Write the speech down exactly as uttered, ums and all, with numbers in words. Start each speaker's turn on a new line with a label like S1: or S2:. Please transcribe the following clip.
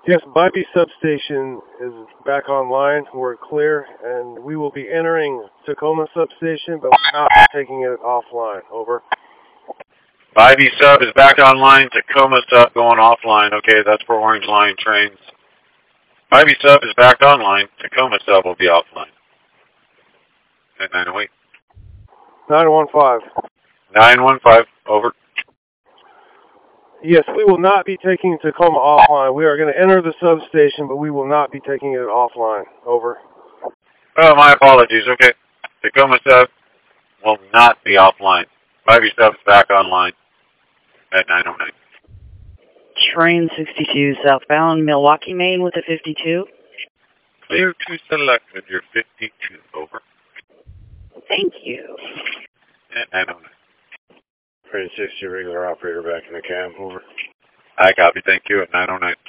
S1: Yes, Bybee substation is back online. We're clear, and we will be entering Tacoma substation, but we're not taking it offline. Over.
S2: Bybee sub is back online. Tacoma sub going offline. Okay, that's for Orange Line trains. Bybee sub is back online. Tacoma sub will be offline. At nine oh eight.
S1: nine one five.
S2: nine one five, over.
S1: Yes, we will not be taking Tacoma offline. We are going to enter the substation, but we will not be taking it offline. Over.
S2: Oh, my apologies. Okay. Tacoma sub will not be offline. Bybee sub is back online at nine oh nine.
S3: Train sixty-two southbound, Milwaukee, Maine with a fifty-two.
S2: Clear to select with your fifty-two, over.
S3: Thank you.
S2: At nine oh nine.
S1: Train sixty, regular operator back in the cab. Over.
S2: I copy. Thank you at nine oh nine.